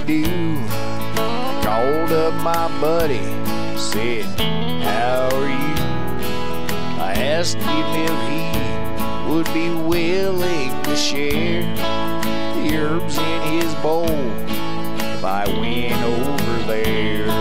do. I called up my buddy, said, how are you? I asked him if he would be willing to share the herbs in his bowl if I went over there.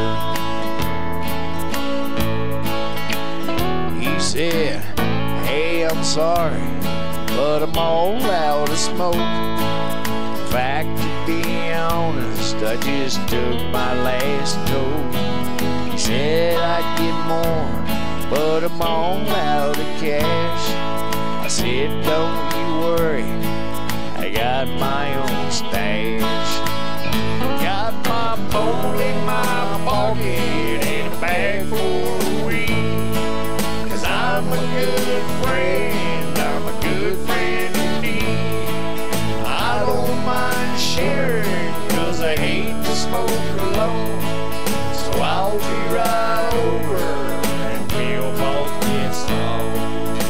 He said, hey, I'm sorry, but I'm all out of smoke. In fact, to be honest, I just took my last toke. He said I'd get more, but I'm all out of cash. I said, don't you worry, I got my own stash. Got my bowl in my pocket and a bag full of weed. 'Cause I'm a good friend, I'm a good friend indeed. I don't mind sharing, 'cause I hate to smoke alone. So I'll be right over and we'll both get stoned.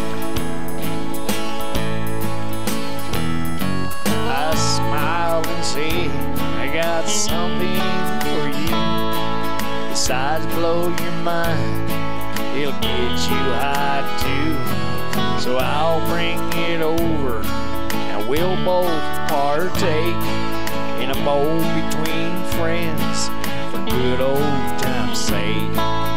I smile and say, I got something for you. Besides blow your mind, it'll get you high too. So I'll bring it over and we'll both partake in a bowl between friends for good old time's sake.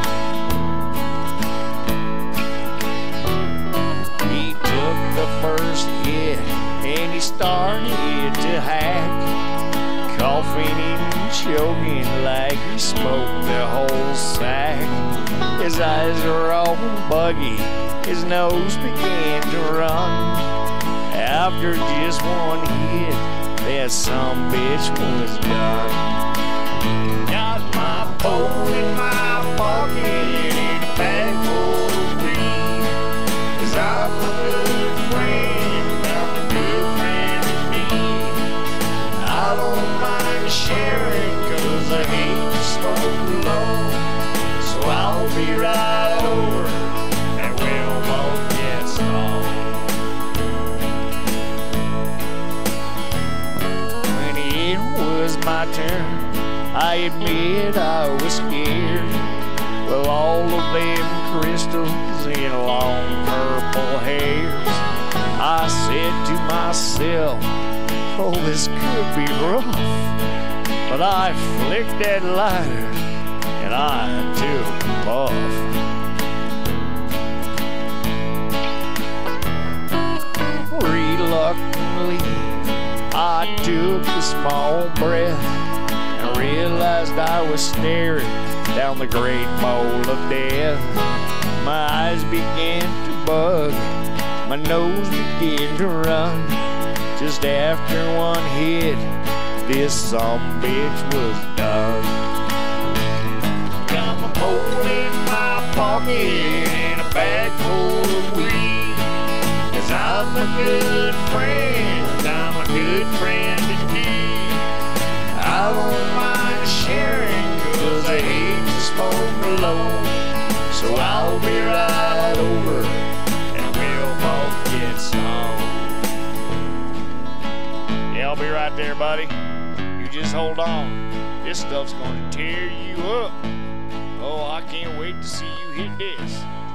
He took the first hit and he started to hack, coughing and choking like he smoked the whole sack. His eyes were all buggy, his nose began to run. After just one hit, that sumbitch was done. Got my bowl in my pocket and a bag full of weed. 'Cause I'm a good friend, I'm a good friend indeed. I don't mind sharing, 'cause I hate to smoke alone. So I'll be right over and we'll both get stoned. When it was my turn, I admit I was scared. Well, all of them crystals in long purple hairs. I said to myself, oh, this could be rough. But I flicked that lighter and I took a puff. Reluctantly, I took a small breath and realized I was staring down the great bowl of death. My eyes began to bug, my nose began to run. Just after one hit, this sumbitch was done. Got my bowl in my pocket and a bag full of weed. 'Cause I'm a good friend, I'm a good friend indeed. I don't mind sharing, 'cause I hate to smoke alone. So I'll be right over and we'll both get stoned. Yeah, I'll be right there, buddy. You just hold on. This stuff's gonna tear you up. Oh, I can't wait to see you hit this.